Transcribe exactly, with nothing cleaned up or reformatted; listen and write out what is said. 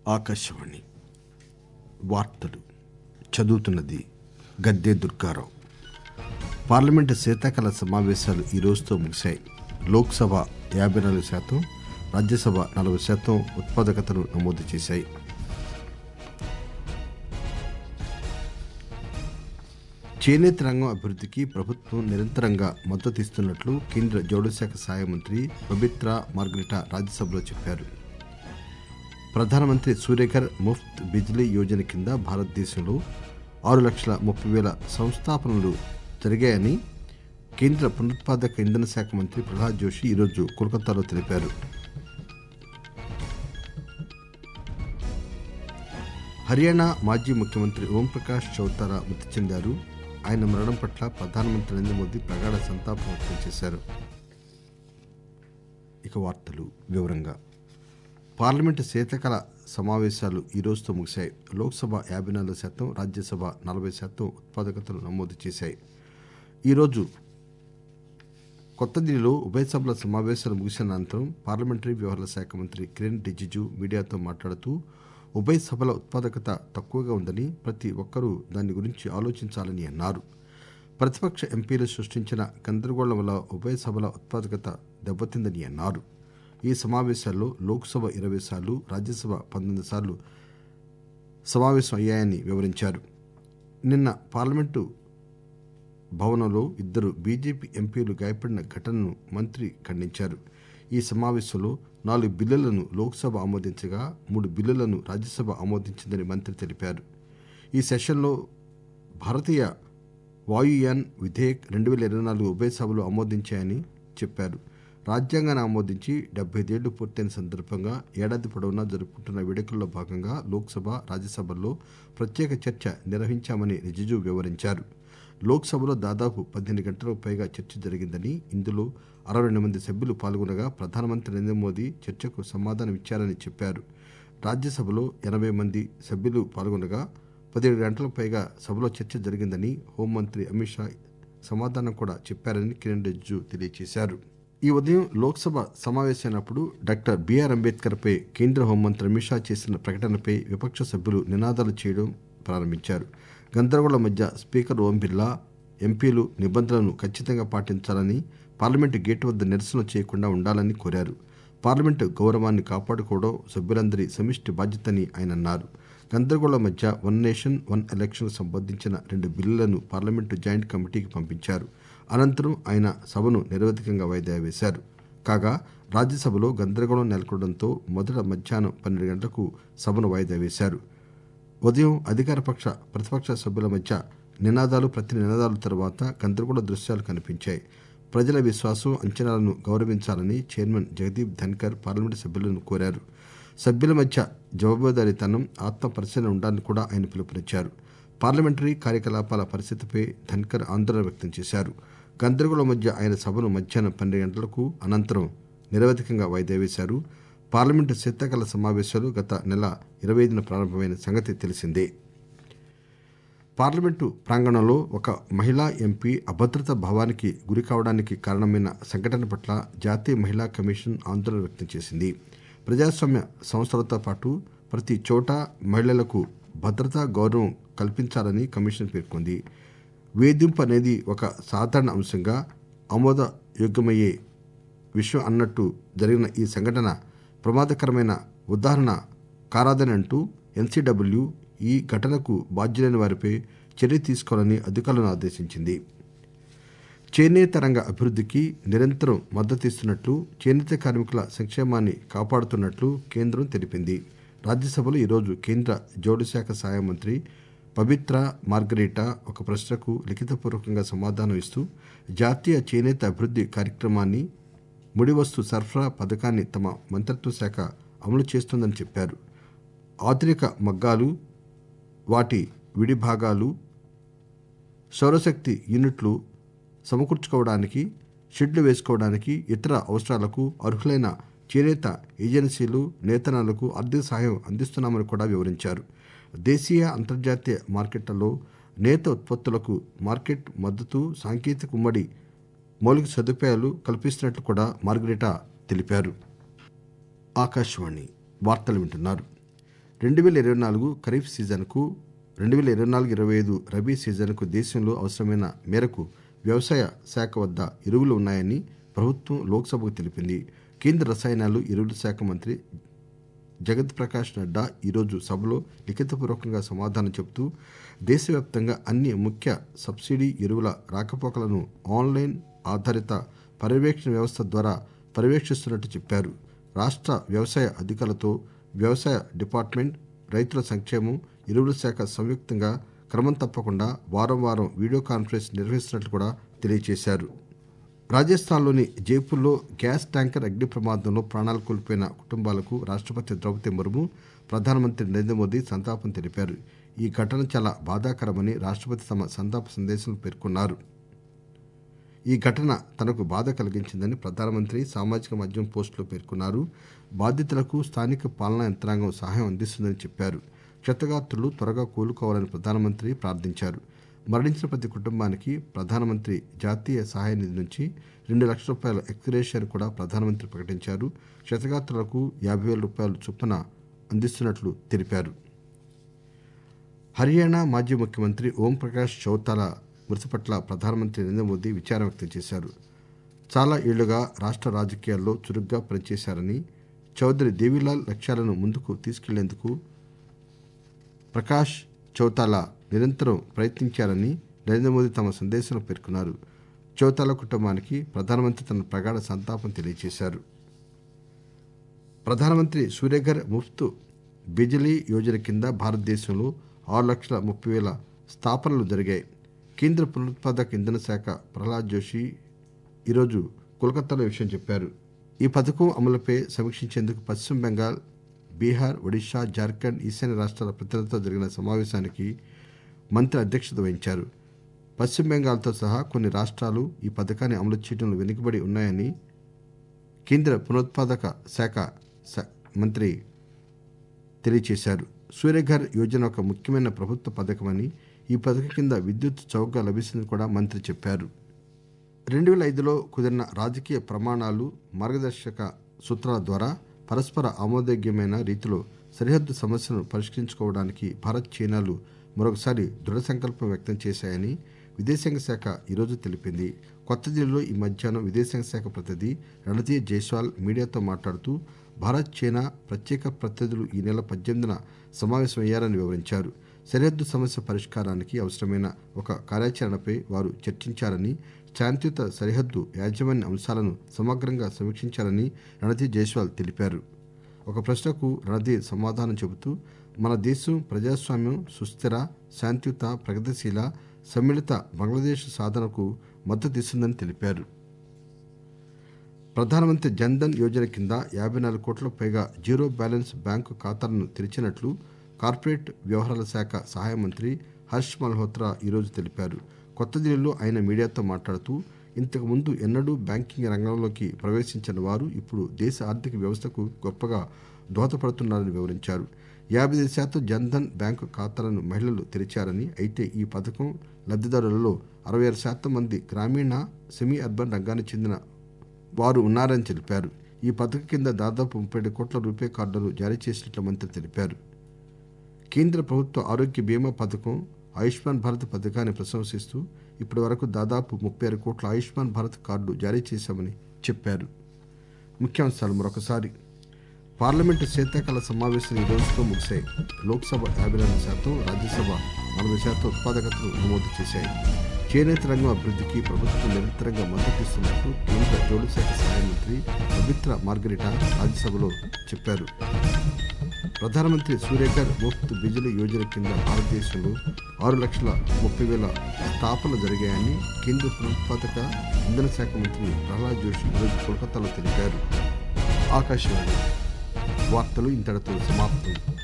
ఆకాశవాణి వార్తలు చదువుతున్నది గద్దే దుర్గారావు. పార్లమెంటు శీతాకాల సమావేశాలు ఈ రోజుతో ముగిశాయి. లోక్సభ యాభై నాలుగు శాతం, రాజ్యసభ నలభై శాతం ఉత్పాదకతను నమోదు చేశాయి. చేనేత రంగం అభివృద్ధికి ప్రభుత్వం నిరంతరంగా మద్దతు ఇస్తున్నట్లు కేంద్ర జౌళిశాఖ సహాయ మంత్రి పబిత్రా మార్గరిటా రాజ్యసభలో చెప్పారు. ప్రధానమంత్రి సూర్యఘర్ ముఫ్త్ బిజ్లీ యోజన కింద భారతదేశంలో ఆరు లక్షల ముప్పై వేల సంస్థాపనలు జరిగాయని కేంద్ర పునరుత్పాదక ఇంధన శాఖ మంత్రి ప్రహ్లాద్ జోషి ఈరోజు కోల్కతాలో తెలిపారు. హర్యానా మాజీ ముఖ్యమంత్రి ఓంప్రకాష్ చౌతాలా మృతి చెందారు. ఆయన మరణం పట్ల ప్రధానమంత్రి నరేంద్ర మోదీ ప్రగాఢ సంతాపం వ్యక్తం చేశారు. ఇక వార్తలు వివరంగా. పార్లమెంటు శీతాకాల సమావేశాలు ఈ రోజుతో ముగిశాయి. లోక్సభ యాభై నాలుగు శాతం, రాజ్యసభ నలభై శాతం ఉత్పాదకతను నమోదు చేశాయి. ఈరోజు కొత్త ఢిల్లీలో ఉభయ సభల సమావేశాలు ముగిసిన అనంతరం పార్లమెంటరీ వ్యవహారాల శాఖ మంత్రి కిరణ్ రిజిజు మీడియాతో మాట్లాడుతూ ఉభయ సభల ఉత్పాదకత తక్కువగా ఉందని, ప్రతి ఒక్కరూ దాని గురించి ఆలోచించాలని అన్నారు. ప్రతిపక్ష ఎంపీలు సృష్టించిన గందరగోళం వల్ల ఉభయ సభల ఉత్పాదకత దెబ్బతిందని అన్నారు. ఈ సమావేశాల్లో లోక్సభ ఇరవై సార్లు, రాజ్యసభ పంతొమ్మిది సార్లు సమావేశం అయ్యాయని వివరించారు. నిన్న పార్లమెంటు భవనంలో ఇద్దరు బీజేపీ ఎంపీలు గాయపడిన ఘటనను మంత్రి ఖండించారు. ఈ సమావేశంలో నాలుగు బిల్లులను లోక్సభ ఆమోదించగా మూడు బిల్లులను రాజ్యసభ ఆమోదించిందని మంత్రి తెలిపారు. ఈ సెషన్లో భారతీయ వాయుయాన్ విధేయక్ రెండు వేల ఇరవై నాలుగు ఉభయ సభలు ఆమోదించాయని చెప్పారు. రాజ్యాంగాన్ని ఆమోదించి డెబ్బై ఐదేళ్లు పూర్తయిన సందర్భంగా ఏడాది పొడవునా జరుపుకుంటున్న వేడుకల్లో భాగంగా లోక్సభ, రాజ్యసభల్లో ప్రత్యేక చర్చ నిర్వహించామని రిజిజు వివరించారు. లోక్సభలో దాదాపు పదిహేను గంటలకు పైగా చర్చ జరిగిందని, ఇందులో అరవై రెండు మంది సభ్యులు పాల్గొనగా ప్రధానమంత్రి నరేంద్ర మోదీ చర్చకు సమాధానం ఇచ్చారని చెప్పారు. రాజ్యసభలో ఎనభై మంది సభ్యులు పాల్గొనగా పదిహేడు గంటలకు పైగా సభలో చర్చ జరిగిందని, హోంమంత్రి అమిత్ షా సమాధానం కూడా చెప్పారని కిరణ్ రిజిజు తెలియజేశారు. ఈ ఉదయం లోక్సభ సమావేశమైనప్పుడు డాక్టర్ బిఆర్ అంబేద్కర్ పై కేంద్ర హోంమంత్రి అమిత్ షా చేసిన ప్రకటనపై విపక్ష సభ్యులు నినాదాలు చేయడం ప్రారంభించారు. గందరగోళం మధ్య స్పీకర్ ఓం బిర్లా ఎంపీలు నిబంధనలను ఖచ్చితంగా పాటించాలని, పార్లమెంటు గేటు వద్ద నిరసన చేయకుండా ఉండాలని కోరారు. పార్లమెంటు గౌరవాన్ని కాపాడుకోవడం సభ్యులందరి సమిష్టి బాధ్యతని ఆయన అన్నారు. గందరగోళం మధ్య వన్ నేషన్ వన్ ఎలక్షన్ సంబంధించిన రెండు బిల్లులను పార్లమెంటు జాయింట్ కమిటీకి పంపించారు. అనంతరం ఆయన సభను నిరవధికంగా వాయిదా వేశారు. కాగా రాజ్యసభలో గందరగోళం నెలకొనడంతో మొదట మధ్యాహ్నం పన్నెండు గంటలకు సభను వాయిదా వేశారు. ఉదయం అధికారపక్ష, ప్రతిపక్ష సభ్యుల మధ్య నినాదాలు ప్రతి నినాదాల తర్వాత గందరగోళ దృశ్యాలు కనిపించాయి. ప్రజల విశ్వాసం, అంచనాలను గౌరవించాలని చైర్మన్ జగదీప్ ధన్కర్ పార్లమెంటు సభ్యులను కోరారు. సభ్యుల మధ్య జవాబుదారీతనం, ఆత్మ పరిశీలన ఉండాలని కూడా ఆయన పిలుపునిచ్చారు. పార్లమెంటరీ కార్యకలాపాల పరిస్థితిపై ధన్కర్ ఆందోళన వ్యక్తం చేశారు. గందరగోళం మధ్య ఆయన సభను మధ్యాహ్నం పన్నెండు గంటలకు అనంతరం నిరవధికంగా వాయిదా వేశారు. పార్లమెంటు శీతాకాల సమావేశాలు గత నెల ఇరవై ఐదున ప్రారంభమైన సంగతి తెలిసిందే. పార్లమెంటు ప్రాంగణంలో ఒక మహిళా ఎంపీ అభద్రతా భావానికి గురి కావడానికి కారణమైన సంఘటన పట్ల జాతీయ మహిళా కమిషన్ ఆందోళన వ్యక్తం చేసింది. ప్రజాస్వామ్య సంస్థలతో పాటు ప్రతి చోట మహిళలకు భద్రతా గౌరవం కల్పించాలని కమిషన్ పేర్కొంది. వేధింపు అనేది ఒక సాధారణ అంశంగా ఆమోదయోగ్యమయ్యే విషయం అన్నట్టు జరిగిన ఈ సంఘటన ప్రమాదకరమైన ఉదాహరణ కారాదని అంటూ ఎన్సీడబ్ల్యూ ఈ ఘటనకు బాధ్యులైన వారిపై చర్య తీసుకోవాలని అధికారులను ఆదేశించింది. చేనేత రంగ అభివృద్ధికి నిరంతరం మద్దతిస్తున్నట్లు, చేనేత కార్మికుల సంక్షేమాన్ని కాపాడుతున్నట్లు కేంద్రం తెలిపింది. రాజ్యసభలో ఈరోజు కేంద్ర జౌళిశాఖ సహాయ మంత్రి పబిత్రా మార్గరిటా ఒక ప్రశ్నకు లిఖితపూర్వకంగా సమాధానం ఇస్తూ జాతీయ చేనేత అభివృద్ధి కార్యక్రమాన్ని, ముడి వస్తు సరఫరా పథకాన్ని తమ మంత్రిత్వ శాఖ అమలు చేస్తుందని చెప్పారు. ఆధునిక మగ్గాలు, వాటి విడి భాగాలు, సౌరశక్తి యూనిట్లు సమకూర్చుకోవడానికి, షెడ్లు వేసుకోవడానికి, ఇతర అవసరాలకు అర్హులైన చేనేత ఏజెన్సీలు, నేతనాలకు ఆర్థిక సహాయం అందిస్తున్నామని కూడా వివరించారు. దేశీయ, అంతర్జాతీయ మార్కెట్లలో నేత ఉత్పత్తులకు మార్కెట్ మద్దతు, సాంకేతిక ఉమ్మడి మౌలిక సదుపాయాలు కల్పిస్తున్నట్లు కూడా మార్గరిటా తెలిపారు. ఆకాశవాణి వార్తలు వింటున్నారు. రెండు వేల ఇరవై నాలుగు ఖరీఫ్ సీజన్కు రెండు వేల ఇరవై నాలుగు ఇరవై ఐదు రబీ సీజన్కు దేశంలో అవసరమైన మేరకు వ్యవసాయ శాఖ వద్ద ఎరువులు ఉన్నాయని ప్రభుత్వం లోక్సభకు తెలిపింది. కేంద్ర రసాయనాలు ఎరువుల శాఖ మంత్రి జగత్ ప్రకాష్ నడ్డా ఈరోజు సభలో లిఖితపూర్వకంగా సమాధానం చెబుతూ దేశవ్యాప్తంగా అన్ని ముఖ్య సబ్సిడీ ఎరువుల రాకపోకలను ఆన్లైన్ ఆధారిత పర్యవేక్షణ వ్యవస్థ ద్వారా పర్యవేక్షిస్తున్నట్టు చెప్పారు. రాష్ట్ర వ్యవసాయ అధికారులతో వ్యవసాయ డిపార్ట్మెంట్, రైతుల సంక్షేమం, ఎరువుల శాఖ సంయుక్తంగా క్రమం తప్పకుండా వారం వారం వీడియో కాన్ఫరెన్స్ నిర్వహిస్తున్నట్లు కూడా తెలియజేశారు. రాజస్థాన్లోని జైపూర్లో గ్యాస్ ట్యాంకర్ అగ్ని ప్రమాదంలో ప్రాణాలు కోల్పోయిన కుటుంబాలకు రాష్ట్రపతి ద్రౌపది ముర్ము, ప్రధానమంత్రి నరేంద్ర మోదీ సంతాపం తెలిపారు. ఈ ఘటన చాలా బాధాకరమని రాష్ట్రపతి తమ సంతాప సందేశంలో పేర్కొన్నారు. ఈ ఘటన తనకు బాధ కలిగించిందని ప్రధానమంత్రి సామాజిక మాధ్యమం పోస్టులో పేర్కొన్నారు. బాధితులకు స్థానిక పాలనా యంత్రాంగం సహాయం అందిస్తుందని చెప్పారు. క్షతగాత్రులు త్వరగా కోలుకోవాలని ప్రధానమంత్రి ప్రార్థించారు. మరణించిన ప్రతి కుటుంబానికి ప్రధానమంత్రి జాతీయ సహాయ నిధి నుంచి రెండు లక్షల రూపాయల ఎక్స్గ్రేషియాను కూడా ప్రధానమంత్రి ప్రకటించారు. క్షతగాత్రులకు యాభై వేల రూపాయలు చొప్పున అందిస్తున్నట్లు తెలిపారు. హర్యానా మాజీ ముఖ్యమంత్రి ఓం ప్రకాష్ చౌతాలా మృతి పట్ల ప్రధానమంత్రి నరేంద్ర మోదీ విచారం వ్యక్తం చేశారు. చాలా ఏళ్లుగా రాష్ట్ర రాజకీయాల్లో చురుగ్గా పనిచేశారని, చౌదరి దేవీలాల్ లక్ష్యాలను ముందుకు తీసుకెళ్లేందుకు ప్రకాష్ చౌతాలా నిరంతరం ప్రయత్నించారని నరేంద్ర మోదీ తమ సందేశంలో పేర్కొన్నారు. చౌతాలా కుటుంబానికి ప్రధానమంత్రి తన ప్రగాఢ సంతాపం తెలియజేశారు. ప్రధానమంత్రి సూర్యఘర్ ముఫ్త్ బిజిలీ యోజన కింద భారతదేశంలో ఆరు లక్షల ముప్పై వేల స్థాపనలు జరిగాయి. కేంద్ర పునరుత్పాదక ఇంధన శాఖ ప్రహ్లాద్ జోషి ఈరోజు కోల్కతాలో విషయం చెప్పారు. ఈ పథకం అమలుపై సమీక్షించేందుకు పశ్చిమ బెంగాల్, బీహార్, ఒడిశా, జార్ఖండ్, ఈశాన్య రాష్ట్రాల ప్రతినిధులతో జరిగిన సమావేశానికి మంత్రి అధ్యక్షత వహించారు. పశ్చిమ బెంగాల్తో సహా కొన్ని రాష్ట్రాలు ఈ పథకాన్ని అమలు చేయడంలో వెనుకబడి ఉన్నాయని కేంద్ర పునరుత్పాదక శాఖ మంత్రి తెలియజేశారు. సూర్యఘర్ యోజన ఒక ముఖ్యమైన ప్రభుత్వ పథకమని, ఈ పథకం కింద విద్యుత్ చౌకగా లభిస్తుందని కూడా మంత్రి చెప్పారు. రెండు వేల ఐదులో కుదిరిన రాజకీయ ప్రమాణాలు, మార్గదర్శక సూత్రాల ద్వారా పరస్పర ఆమోదయోగ్యమైన రీతిలో సరిహద్దు సమస్యను పరిష్కరించుకోవడానికి భారత్, చైనాలు మరొకసారి దృఢ సంకల్పం వ్యక్తం చేశాయని విదేశాంగ శాఖ ఈరోజు తెలిపింది. కొత్త ఢిల్లీలో ఈ మధ్యాహ్నం విదేశాంగ శాఖ ప్రతినిధి రణధీర్ జైస్వాల్ మీడియాతో మాట్లాడుతూ భారత్, చైనా ప్రత్యేక ప్రతినిధులు ఈ నెల పద్దెనిమిదిన సమావేశమయ్యారని వివరించారు. సరిహద్దు సమస్య పరిష్కారానికి అవసరమైన ఒక కార్యాచరణపై వారు చర్చించారని, శాంతియుత సరిహద్దు యాజమాన్య అంశాలను సమగ్రంగా సమీక్షించారని రణధీర్ జైస్వాల్ తెలిపారు. ఒక ప్రశ్నకు రణధీర్ సమాధానం చెబుతూ మన దేశం ప్రజాస్వామ్యం, సుస్థిర, శాంతియుత, ప్రగతిశీల, సమ్మిళిత బంగ్లాదేశ్ సాధనకు మద్దతు ఇస్తుందని తెలిపారు. ప్రధానమంత్రి జన్ధన్ యోజన కింద యాభై నాలుగు కోట్లకు పైగా జీరో బ్యాలెన్స్ బ్యాంకు ఖాతాలను తెరిచినట్లు కార్పొరేట్ వ్యవహారాల శాఖ సహాయ మంత్రి హర్ష్ మల్హోత్రా ఈరోజు తెలిపారు. కొత్త ఢిల్లీలో ఆయన మీడియాతో మాట్లాడుతూ ఇంతకు ముందు ఎన్నడూ బ్యాంకింగ్ రంగంలోకి ప్రవేశించని వారు ఇప్పుడు దేశ ఆర్థిక వ్యవస్థకు గొప్పగా దోహదపడుతున్నారని వివరించారు. యాభై ఐదు శాతం జన్ధన్ బ్యాంకు ఖాతాలను మహిళలు తెరిచారని, అయితే ఈ పథకం లబ్దిదారులలో అరవై ఆరు శాతం మంది గ్రామీణ, సెమీ అర్బన్ రంగానికి చెందిన వారు ఉన్నారని తెలిపారు. ఈ పథకం కింద దాదాపు ముప్పై ఏడు కోట్ల రూపే కార్డులు జారీ చేసినట్లు మంత్రి తెలిపారు. కేంద్ర ప్రభుత్వ ఆరోగ్య బీమా పథకం ఆయుష్మాన్ భారత్ పథకాన్ని ప్రశంసిస్తూ ఇప్పటి వరకు దాదాపు ముప్పై ఆరు కోట్ల ఆయుష్మాన్ భారత్ కార్డు జారీ చేశామని చెప్పారు. ముఖ్యాంశాలు మరొకసారి. పార్లమెంటు శీతాకాల సమావేశాలు ఈ రోజుతో ముగిశాయి. లోక్సభ యాభై నాలుగు శాతం, రాజ్యసభ నలభై శాతం ఉత్పాదకతను నమోదు చేశాయి. చేనేత రంగం అభివృద్ధికి ప్రభుత్వం నిరంతరంగా మద్దతిస్తున్నట్టు కేంద్ర జౌళి శాఖ సహాయ మంత్రి పవిత్ర మార్గరిటా రాజ్యసభలో చెప్పారు. ప్రధానమంత్రి సూర్యఘర్ ముఫ్త్ బిజిలీ యోజన కింద భారతదేశంలో ఆరు లక్షల ముప్పై వేల స్థాపనలు జరిగాయని కేంద్ర పునరుత్పాదక ఇంధన శాఖ మంత్రి ప్రహ్లాద్ జోషి ఈరోజు కోల్కతాలో తెలిపారు. ఆకాశవాణి వార్తలు ఇంతటితో సమాప్తం.